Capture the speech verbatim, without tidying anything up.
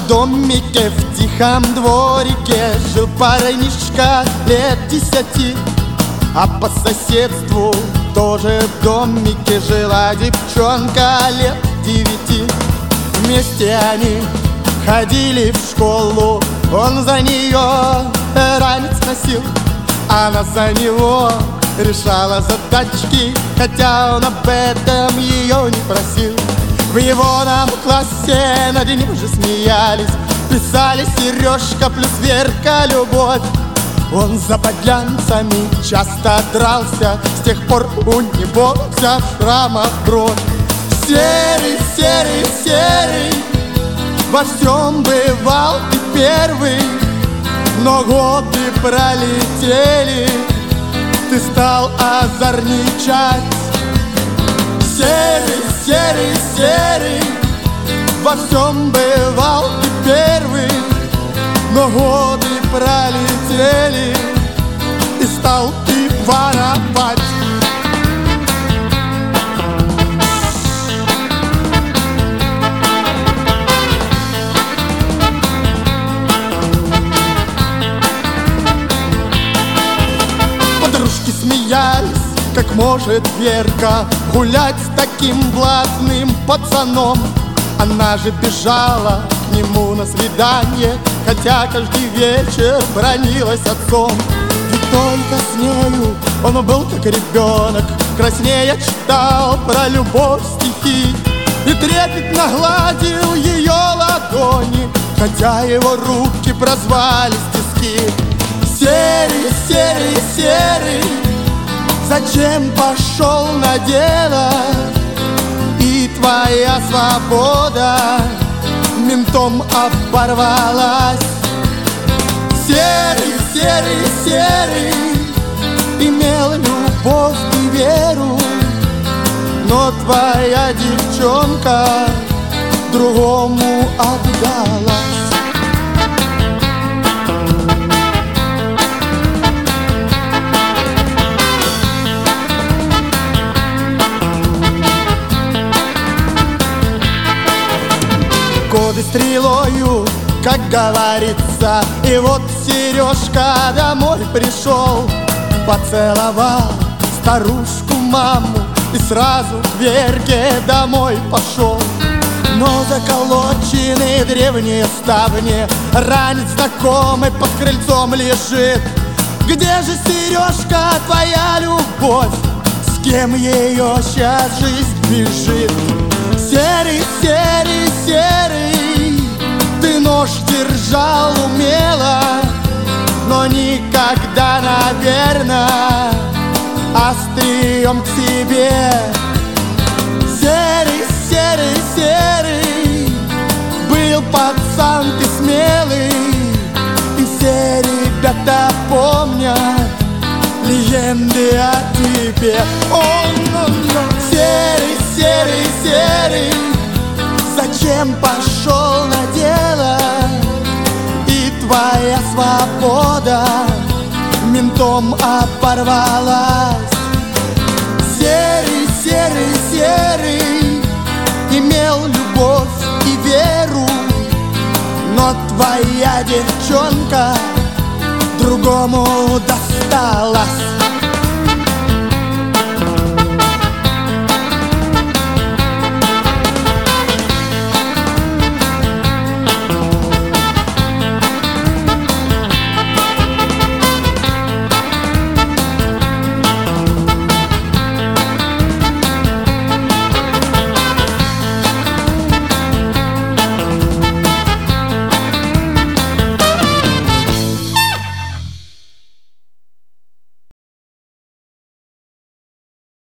В домике в тихом дворике жил парнишка лет десяти, а по соседству тоже в домике жила девчонка лет девяти. Вместе они ходили в школу, он за нее ранец носил, она за него решала задачки, хотя он об этом ее не просил. В его нам классе над ним уже смеялись, писали Сережка плюс Верка любовь. Он за подлянцами часто дрался, с тех пор у него вся в шрамах бровь. Серый, серый, серый, во всем бывал ты первый, но годы пролетели, ты стал озорничать. Серый, серый, серый, во всем бывал ты первый, но годы пролетели, и стал ты воровать. Подружки смеялись, как может Верка гулять с таким блатным пацаном. Она же бежала к нему на свидание, хотя каждый вечер бранилась отцом. И только с нею он был как ребенок, краснея читал про любовь стихи и трепетно гладил ее ладони, хотя его руки прозвались тиски. Серый, серый, серый, зачем пошел на дело? И твоя свобода ментом оборвалась. Серый, серый, серый, имел любовь и веру, но твоя девчонка другому отдалась. Годы стрелою, как говорится, и вот Сережка домой пришел, поцеловал старушку маму и сразу к Верке домой пошел. Но заколоченные древние ставни, ранец знакомый под крыльцом лежит. Где же, Сережка, твоя любовь? С кем ее сейчас жизнь бежит? Серый, серый, серый, ты нож держал умело, но никогда, наверно, острием к себе. Серый, серый, серый, был пацан ты смелый, и все ребята помнят легенды о тебе. Он, серый, серый, серый, зачем пошел на дело? И твоя свобода ментом оборвалась. Серый, серый, серый, имел любовь и веру, но твоя девчонка другому досталась.